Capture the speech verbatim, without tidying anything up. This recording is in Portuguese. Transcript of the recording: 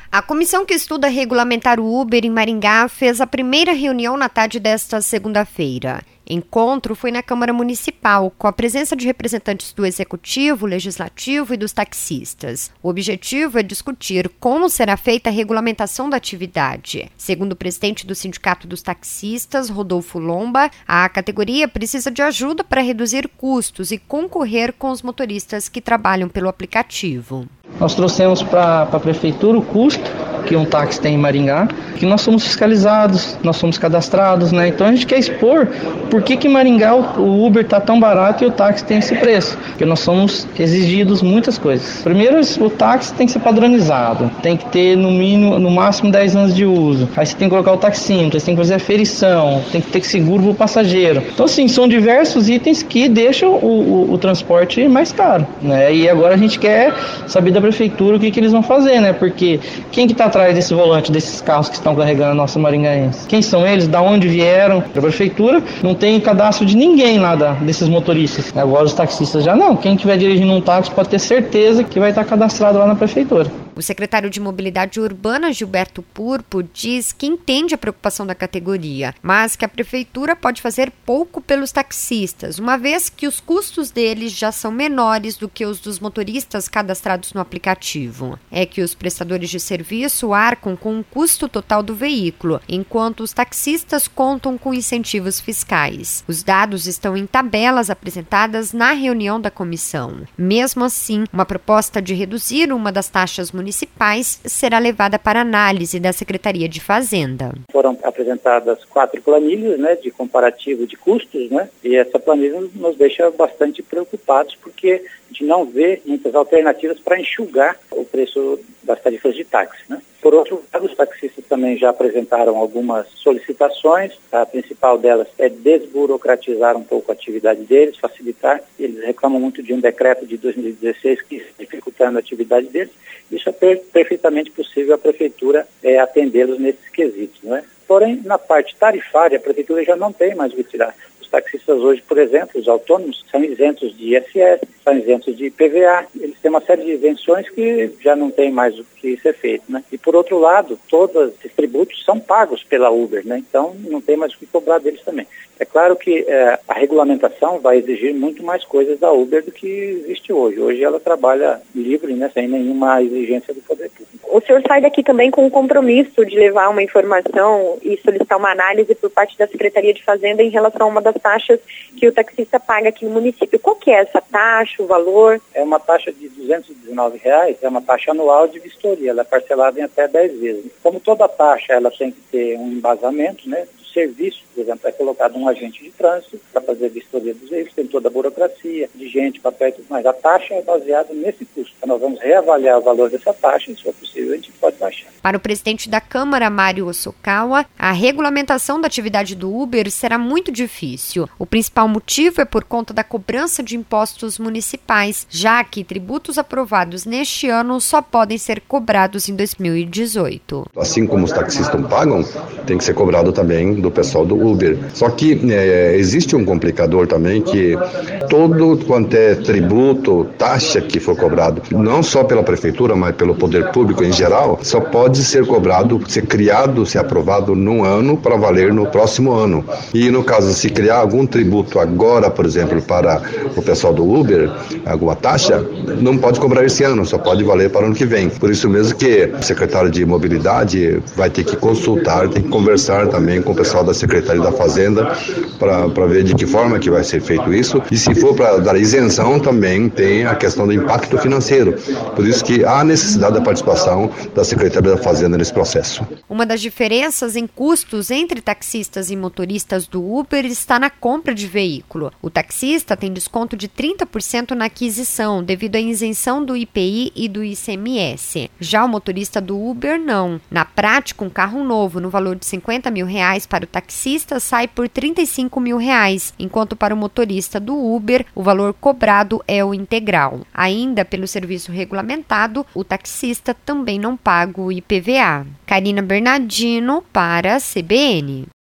A comissão que estuda regulamentar o Uber em Maringá fez a primeira reunião na tarde desta segunda-feira. Encontro foi na Câmara Municipal, com a presença de representantes do Executivo, Legislativo e dos taxistas. O objetivo é discutir como será feita a regulamentação da atividade. Segundo o presidente do Sindicato dos Taxistas, Rodolfo Lomba, a categoria precisa de ajuda para reduzir custos e concorrer com os motoristas que trabalham pelo aplicativo. Nós trouxemos para a Prefeitura o custo que um táxi tem em Maringá, que nós somos fiscalizados, nós somos cadastrados, né? Então a gente quer expor por que que em Maringá o Uber está tão barato e o táxi tem esse preço, porque nós somos exigidos muitas coisas. Primeiro, o táxi tem que ser padronizado, tem que ter no mínimo, no máximo dez anos de uso. Aí você tem que colocar o taxímetro, você tem que fazer a ferição, tem que ter seguro para o passageiro. Então assim, são diversos itens que deixam o, o, o transporte mais caro, né? E agora a gente quer saber da Prefeitura o que que eles vão fazer, né? Porque quem que está atrás desse volante, desses carros que estão carregando a nossa maringaense? Quem são eles? Da onde vieram? A Prefeitura não tem cadastro de ninguém lá da, desses motoristas. Agora os taxistas já não. Quem estiver dirigindo um táxi pode ter certeza que vai estar cadastrado lá na Prefeitura. O secretário de Mobilidade Urbana, Gilberto Purpo, diz que entende a preocupação da categoria, mas que a Prefeitura pode fazer pouco pelos taxistas, uma vez que os custos deles já são menores do que os dos motoristas cadastrados no aplicativo. É que os prestadores de serviço arcam com o custo total do veículo, enquanto os taxistas contam com incentivos fiscais. Os dados estão em tabelas apresentadas na reunião da comissão. Mesmo assim, uma proposta de reduzir uma das taxas municipais municipais será levada para análise da Secretaria de Fazenda. Foram apresentadas quatro planilhas, né, de comparativo de custos, né, e essa planilha nos deixa bastante preocupados porque de não ver muitas alternativas para enxugar o preço das tarifas de táxi, né. Por outro lado, os taxistas também já apresentaram algumas solicitações. A principal delas é desburocratizar um pouco a atividade deles, facilitar. Eles reclamam muito de um decreto de dois mil e dezesseis que está dificultando a atividade deles. Isso é per- perfeitamente possível a Prefeitura é, atendê-los nesses quesitos, não é? Porém, na parte tarifária, a Prefeitura já não tem mais o que tirar. Os taxistas hoje, por exemplo, os autônomos, são isentos de I S S, são isentos de I P V A, eles têm uma série de isenções que já não tem mais o que ser feito, né? E por outro lado, todos esses tributos são pagos pela Uber, né? Então não tem mais o que cobrar deles também. É claro que é, a regulamentação vai exigir muito mais coisas da Uber do que existe hoje. Hoje ela trabalha livre, né? Sem nenhuma exigência do poder público. O senhor sai daqui também com o compromisso de levar uma informação e solicitar uma análise por parte da Secretaria de Fazenda em relação a uma das taxas que o taxista paga aqui no município. Qual que é essa taxa, o valor? É uma taxa de duzentos e dezenove reais, é uma taxa anual de vistoria, ela é parcelada em até dez vezes. Como toda taxa, ela tem que ter um embasamento, né? Serviço, por exemplo, é colocado um agente de trânsito para fazer a vistoria dos veículos, tem toda a burocracia, de gente, papel e tudo mais. A taxa é baseada nesse custo. Então, nós vamos reavaliar o valor dessa taxa e, se for possível, a gente pode baixar. Para o presidente da Câmara, Mário Osokawa, a regulamentação da atividade do Uber será muito difícil. O principal motivo é por conta da cobrança de impostos municipais, já que tributos aprovados neste ano só podem ser cobrados em dois mil e dezoito. Assim como os taxistas pagam, tem que ser cobrado também do pessoal do Uber. Só que é, existe um complicador também que todo quanto é tributo, taxa que for cobrado, não só pela Prefeitura, mas pelo poder público em geral, só pode ser cobrado, ser criado, ser aprovado num ano para valer no próximo ano. E no caso, se criar algum tributo agora, por exemplo, para o pessoal do Uber, alguma taxa, não pode cobrar esse ano, só pode valer para o ano que vem. Por isso mesmo que o secretário de Mobilidade vai ter que consultar, tem que conversar também com o pessoal da Secretaria da Fazenda para ver de que forma que vai ser feito isso. E se for para dar isenção, também tem a questão do impacto financeiro. Por isso que há necessidade da participação da Secretaria da Fazenda nesse processo. Uma das diferenças em custos entre taxistas e motoristas do Uber está na compra de veículo. O taxista tem desconto de trinta por cento na aquisição, devido à isenção do I P I e do I C M S. Já o motorista do Uber, não. Na prática, um carro novo no valor de cinquenta mil reais para o taxista sai por trinta e cinco mil reais, enquanto para o motorista do Uber, o valor cobrado é o integral. Ainda pelo serviço regulamentado, o taxista também não paga o I P V A. Karina Bernardino para a C B N.